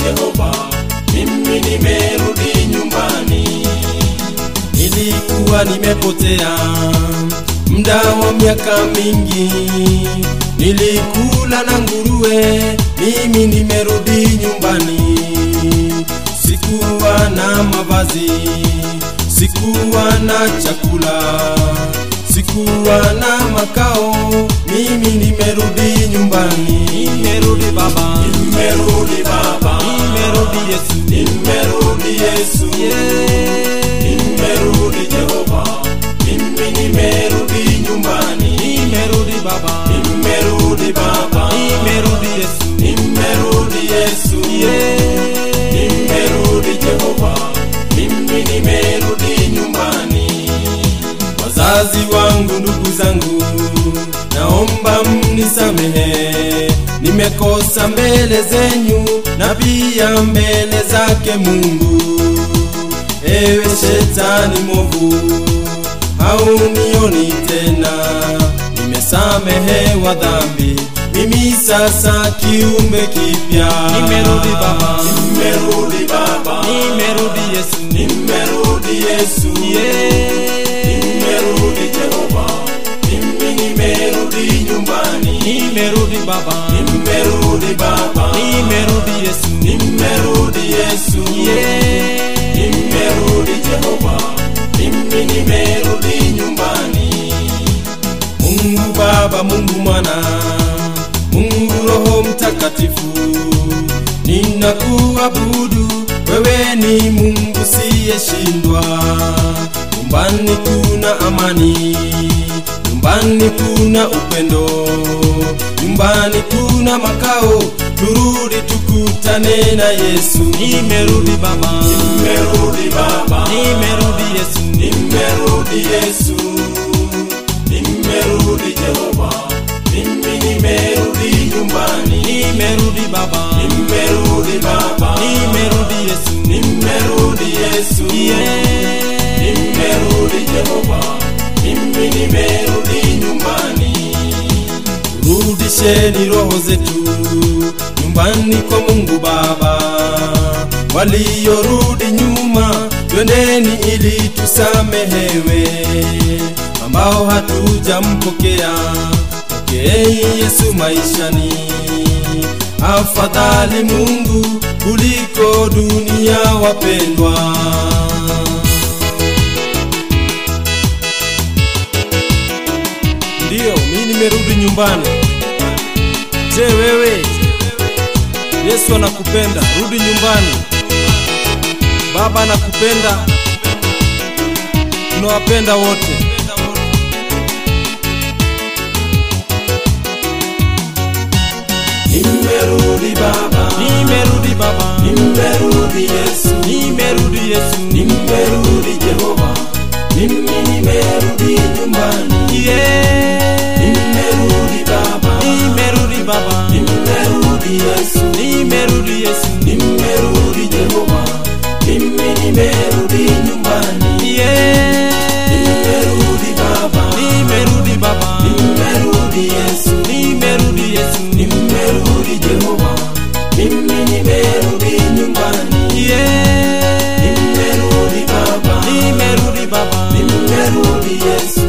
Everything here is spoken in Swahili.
Jehova, mimi nimerudi nyumbani. Nilikuwa nimepotea muda wa miaka mingi, nilikula na nguruwe, mimi nimerudi nyumbani. Sikuwa na mavazi, sikuwa na chakula, sikuwa na makao, mimi nimerudi nyumbani. Nimerudi Baba, nimerudi Baba, nimerudi Yesu, nimerudi Yesu, nimerudi Jehova, mimi nimerudi nyumbani. Nimerudi Baba, nimerudi Baba, nimerudi Yesu, nimerudi Yesu, nimerudi Jehova, mimi nimerudi nyumbani. Wazazi wangu, ndugu zangu, naomba mnisamehe, nimekosa mbele zenyu na pia mbele zake Mungu. Ewe shetani mwovu, haunioni tena, nimesamehewa dhambi, mimi sasa kiumbe kipya. Nimerudi Baba, nimerudi Baba, nimerudi Yesu, nimerudi Yesu, nimerudi Jehova, mimi nimerudi nyumbani. Nimerudi Baba, nimerudi Baba, nimerudi Yesu, nimerudi Yesu, nimerudi Jehova, mimi nimerudi nyumbani. Mungu Baba, Mungu Mwana, Mungu Roho Mtakatifu, ninakuabudu, wewe ni Mungu siyeshindwa. Nyumbani kuna amani, nyumbani kuna upendo, nyumbani kuna makao, turudi tukutane na Yesu. Nimerudi Baba, nimerudi Baba, nimerudi Yesu, nimerudi Yesu, nimerudi Jehova, mimi nimerudi nyumbani. Nimerudi Baba, nimerudi Baba, nimerudi Yesu, nimerudi Yesu, nimerudi Jehova, mimi nimerudi nyumbani. Rudisheni roho zetu nyumbani kwa Mungu Baba, waliorudi nyuma twendeni ili tusamehewe, ambao hatujampokea pokeeni Yesu maishani. Afadhali Mungu kuliko dunia wapendwa. Ndio, mimi nimerudi nyumbani. Je, wewe? Yesu anakupenda, rudi nyumbani. Baba anakupenda, tunawapenda wote. Nimerudi Baba, nimerudi Baba, nimerudi Yesu, nimerudi Yesu, nimerudi Jehova, mimi nimerudi nyumbani. Nimerudi Baba, nimerudi Baba, nimerudi Yesu, nimerudi Yesu, nimerudi Jehova, mimi nimerudi nyumbani. Nimerudi Baba, nimerudi Baba, nimerudi Yesu, nimerudi Yesu, nimerudi Jehova, mimi nimerudi nyumbani. Nimerudi Baba, nimerudi Baba, nimerudi Yesu,